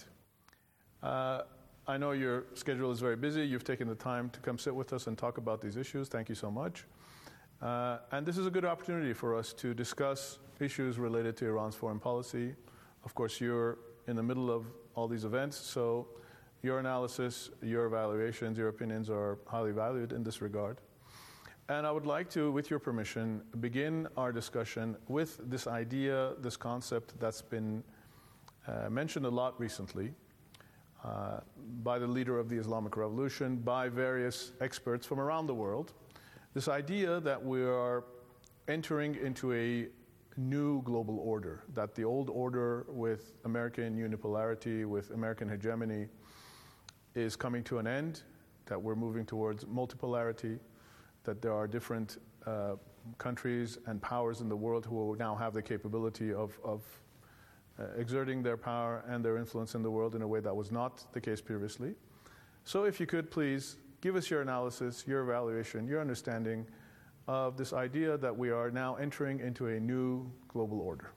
I know your schedule is very busy. You've taken the time to come sit with us and talk about these issues. Thank you so much. And this is a good opportunity for us to discuss issues related to Iran's foreign policy. Of course, you're in the middle of all these events, so your analysis, your evaluations, your opinions are highly valued in this regard. And I would like to, with your permission, begin our discussion with this idea, this concept that's been mentioned a lot recently by the leader of the Islamic Revolution, by various experts from around the world. This idea that we are entering into a new global order, that the old order with American unipolarity, with American hegemony, is coming to an end, that we're moving towards multipolarity, that there are different countries and powers in the world who will now have the capability of exerting their power and their influence in the world in a way that was not the case previously. So if you could please give us your analysis, your evaluation, your understanding of this idea that we are now entering into a new global order.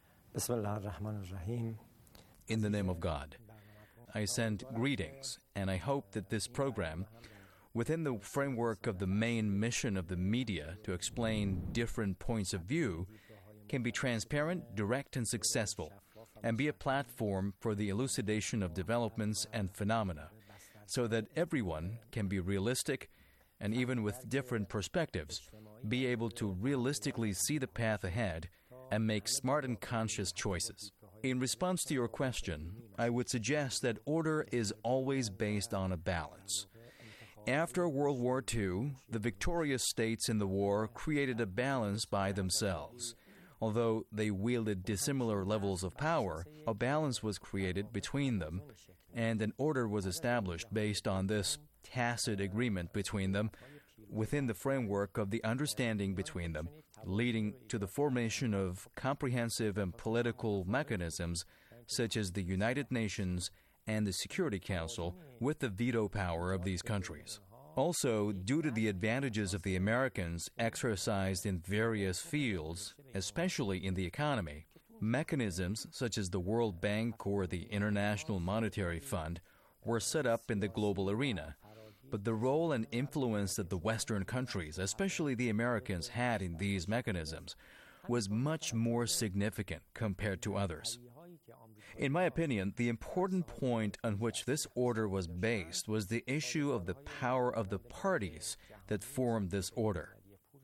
In the name of God, I send greetings, and I hope that this program, within the framework of the main mission of the media to explain different points of view, can be transparent, direct, and successful, and be a platform for the elucidation of developments and phenomena, so that everyone can be realistic and, even with different perspectives, be able to realistically see the path ahead and make smart and conscious choices. In response to your question, I would suggest that order is always based on a balance. After World War II, the victorious states in the war created a balance by themselves. Although they wielded dissimilar levels of power, a balance was created between them, and an order was established based on this tacit agreement between them within the framework of the understanding between them, leading to the formation of comprehensive and political mechanisms such as the United Nations and the Security Council with the veto power of these countries. Also, due to the advantages of the Americans exercised in various fields, especially in the economy, mechanisms such as the World Bank or the International Monetary Fund were set up in the global arena. But the role and influence that the Western countries, especially the Americans, had in these mechanisms was much more significant compared to others. In my opinion, the important point on which this order was based was the issue of the power of the parties that formed this order.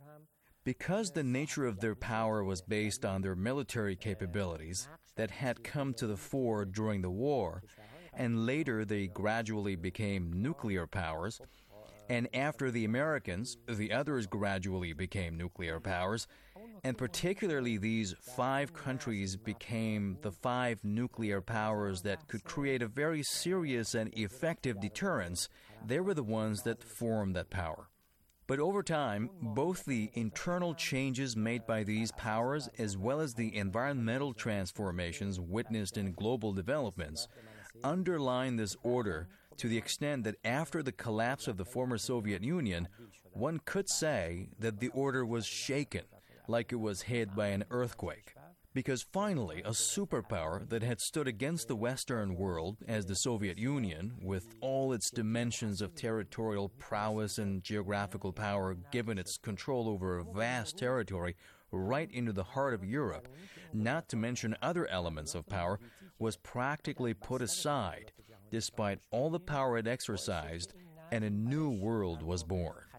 Because the nature of their power was based on their military capabilities that had come to the fore during the war, and later they gradually became nuclear powers, and after the Americans, the others gradually became nuclear powers, and particularly these 5 countries became the 5 nuclear powers that could create a very serious and effective deterrence. They were the ones that formed that power. But over time, both the internal changes made by these powers as well as the environmental transformations witnessed in global developments underline this order to the extent that after the collapse of the former Soviet Union, one could say that the order was shaken, like it was hit by an earthquake. Because finally, a superpower that had stood against the Western world as the Soviet Union, with all its dimensions of territorial prowess and geographical power given its control over a vast territory right into the heart of Europe, not to mention other elements of power, was practically put aside, despite all the power it exercised, and a new world was born.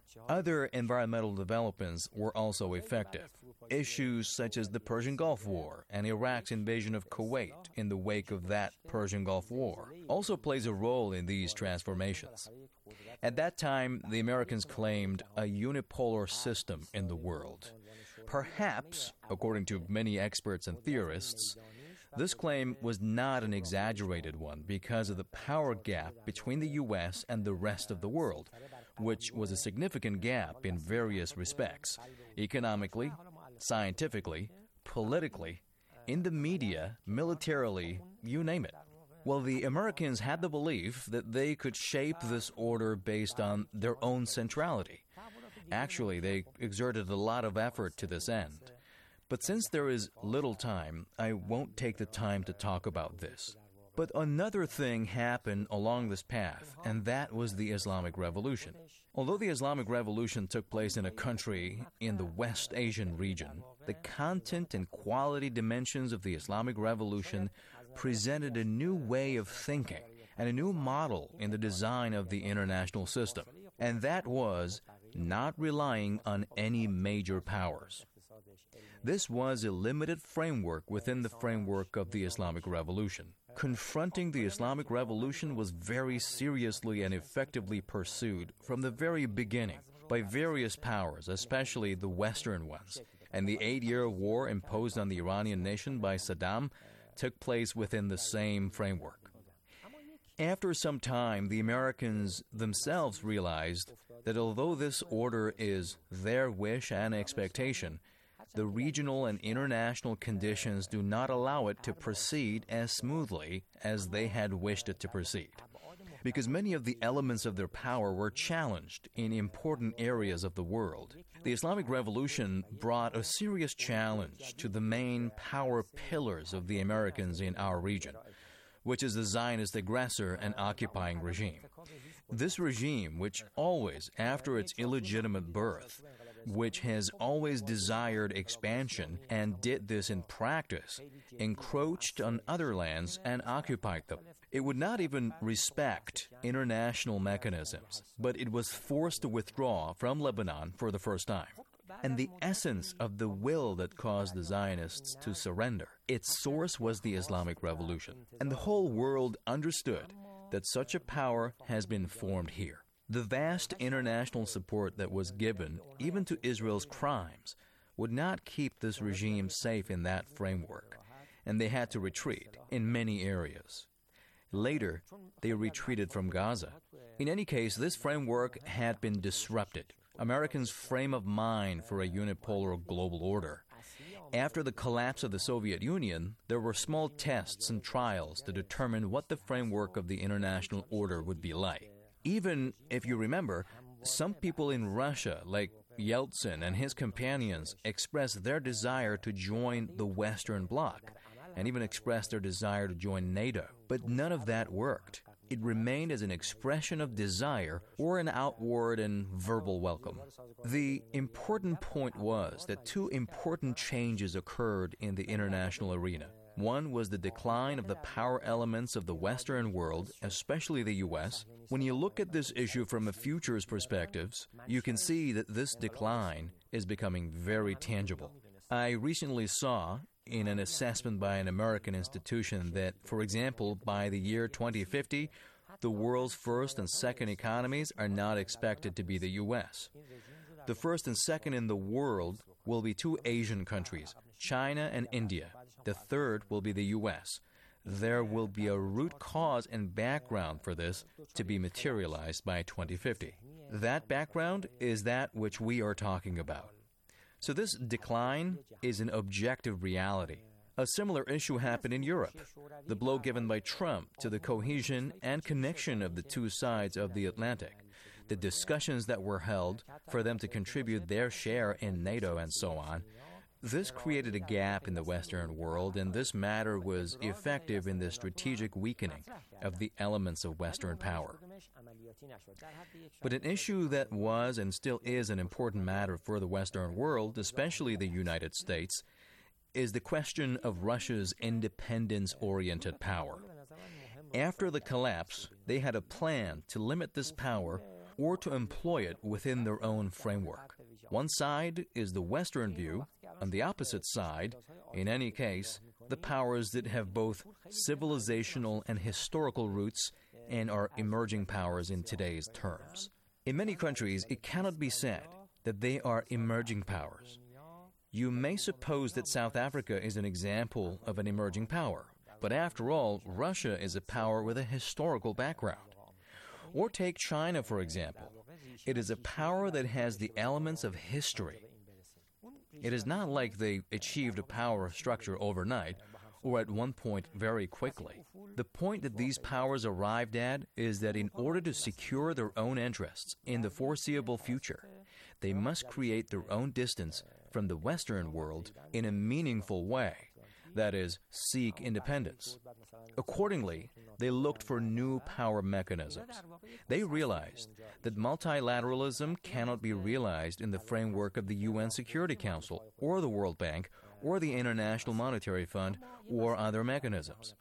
Other environmental developments were also effective. Issues such as the Persian Gulf War and Iraq's invasion of Kuwait in the wake of that Persian Gulf War also plays a role in these transformations. At that time, the Americans claimed a unipolar system in the world. Perhaps, according to many experts and theorists, this claim was not an exaggerated one because of the power gap between the U.S. and the rest of the world, which was a significant gap in various respects, economically, scientifically, politically, in the media, militarily, you name it. Well, the Americans had the belief that they could shape this order based on their own centrality. Actually, they exerted a lot of effort to this end. But since there is little time, I won't take the time to talk about this. But another thing happened along this path, and that was the Islamic Revolution. Although the Islamic Revolution took place in a country in the West Asian region, the content and quality dimensions of the Islamic Revolution presented a new way of thinking and a new model in the design of the international system, and that was not relying on any major powers. This was a limited framework within the framework of the Islamic Revolution. Confronting the Islamic Revolution was very seriously and effectively pursued from the very beginning by various powers, especially the Western ones, and the 8-year war imposed on the Iranian nation by Saddam took place within the same framework. After some time, the Americans themselves realized that although this order is their wish and expectation, the regional and international conditions do not allow it to proceed as smoothly as they had wished it to proceed, because many of the elements of their power were challenged in important areas of the world. The Islamic Revolution brought a serious challenge to the main power pillars of the Americans in our region, which is the Zionist aggressor and occupying regime. This regime, which always, after its illegitimate birth, which has always desired expansion and did this in practice, encroached on other lands and occupied them. It would not even respect international mechanisms, but it was forced to withdraw from Lebanon for the first time. And the essence of the will that caused the Zionists to surrender, its source was the Islamic Revolution. And the whole world understood that such a power has been formed here. The vast international support that was given, even to Israel's crimes, would not keep this regime safe in that framework, and they had to retreat in many areas. Later, they retreated from Gaza. In any case, this framework had been disrupted. Americans' frame of mind for a unipolar global order. After the collapse of the Soviet Union, there were small tests and trials to determine what the framework of the international order would be like. Even if you remember, some people in Russia, like Yeltsin and his companions, expressed their desire to join the Western Bloc and even expressed their desire to join NATO. But none of that worked. It remained as an expression of desire or an outward and verbal welcome. The important point was that two important changes occurred in the international arena. One was the decline of the power elements of the Western world, especially the U.S. When you look at this issue from a futures perspective, you can see that this decline is becoming very tangible. I recently saw in an assessment by an American institution that, for example, by the year 2050, the world's first and second economies are not expected to be the U.S. The first and second in the world will be two Asian countries, China and India. The third will be the U.S. There will be a root cause and background for this to be materialized by 2050. That background is that which we are talking about. So this decline is an objective reality. A similar issue happened in Europe. The blow given by Trump to the cohesion and connection of the two sides of the Atlantic, the discussions that were held for them to contribute their share in NATO and so on, this created a gap in the Western world, and this matter was effective in the strategic weakening of the elements of Western power. But an issue that was and still is an important matter for the Western world, especially the United States, is the question of Russia's independence-oriented power. After the collapse, they had a plan to limit this power or to employ it within their own framework. One side is the Western view, and the opposite side, in any case, the powers that have both civilizational and historical roots and are emerging powers in today's terms. In many countries, it cannot be said that they are emerging powers. You may suppose that South Africa is an example of an emerging power, but after all, Russia is a power with a historical background. Or take China, for example. It is a power that has the elements of history. It is not like they achieved a power structure overnight, or at one point very quickly. The point that these powers arrived at is that in order to secure their own interests in the foreseeable future, they must create their own distance from the Western world in a meaningful way, that is, seek independence. Accordingly, they looked for new power mechanisms. They realized that multilateralism cannot be realized in the framework of the UN Security Council or the World Bank or the International Monetary Fund or other mechanisms.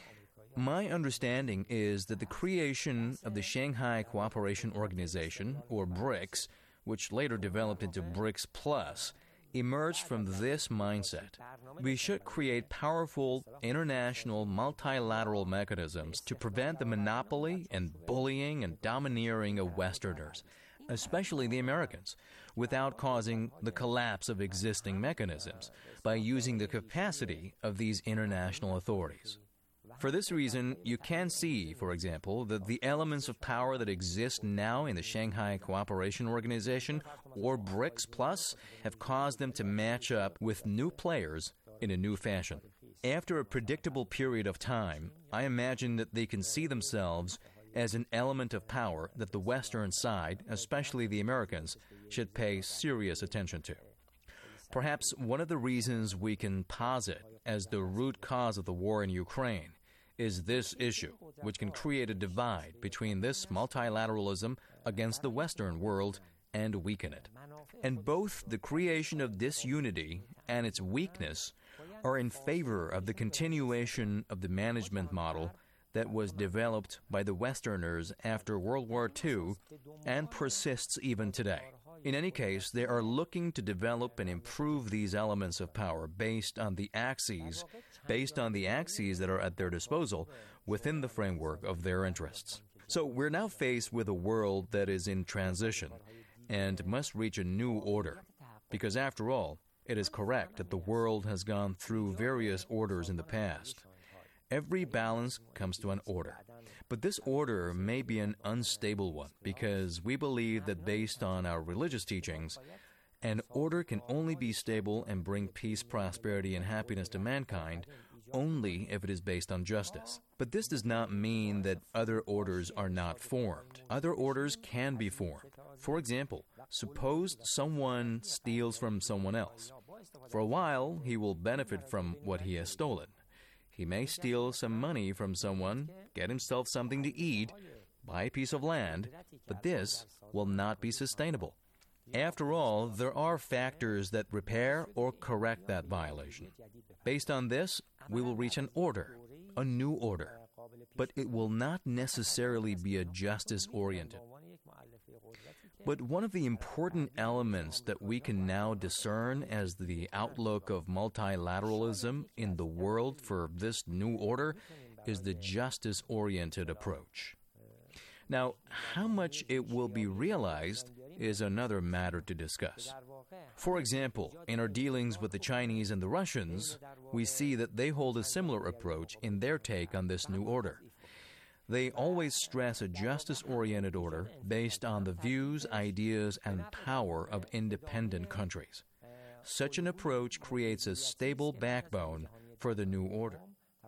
My understanding is that the creation of the Shanghai Cooperation Organization, or BRICS, which later developed into BRICS Plus, emerged from this mindset. We should create powerful international multilateral mechanisms to prevent the monopoly and bullying and domineering of Westerners, especially the Americans, without causing the collapse of existing mechanisms by using the capacity of these international authorities. For this reason, you can see, for example, that the elements of power that exist now in the Shanghai Cooperation Organization, or BRICS Plus, have caused them to match up with new players in a new fashion. After a predictable period of time, I imagine that they can see themselves as an element of power that the Western side, especially the Americans, should pay serious attention to. Perhaps one of the reasons we can posit as the root cause of the war in Ukraine is this issue, which can create a divide between this multilateralism against the Western world and weaken it. And both the creation of disunity and its weakness are in favor of the continuation of the management model that was developed by the Westerners after World War II and persists even today. In any case, they are looking to develop and improve these elements of power based on the axes that are at their disposal within the framework of their interests. So we're now faced with a world that is in transition and must reach a new order. Because after all, it is correct that the world has gone through various orders in the past. Every balance comes to an order. But this order may be an unstable one because we believe that based on our religious teachings, an order can only be stable and bring peace, prosperity, and happiness to mankind only if it is based on justice. But this does not mean that other orders are not formed. Other orders can be formed. For example, suppose someone steals from someone else. For a while, he will benefit from what he has stolen. He may steal some money from someone, get himself something to eat, buy a piece of land, but this will not be sustainable. After all, there are factors that repair or correct that violation. Based on this, we will reach an order, a new order, but it will not necessarily be a justice-oriented. But one of the important elements that we can now discern as the outlook of multilateralism in the world for this new order is the justice-oriented approach. Now, how much it will be realized is another matter to discuss. For example, in our dealings with the Chinese and the Russians, we see that they hold a similar approach in their take on this new order. They always stress a justice-oriented order based on the views, ideas, and power of independent countries. Such an approach creates a stable backbone for the new order.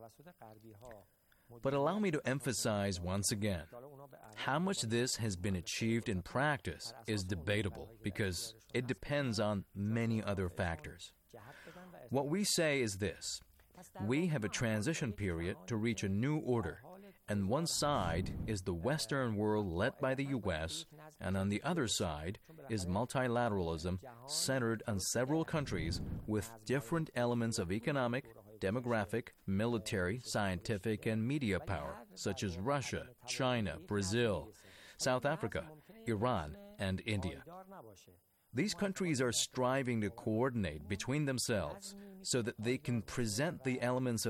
But allow me to emphasize once again, how much this has been achieved in practice is debatable because it depends on many other factors. What we say is this: we have a transition period to reach a new order, and one side is the Western world led by the U.S., and on the other side is multilateralism centered on several countries with different elements of economic, demographic, military, scientific, and media power, such as Russia, China, Brazil, South Africa, Iran, and India. These countries are striving to coordinate between themselves so that they can present the elements of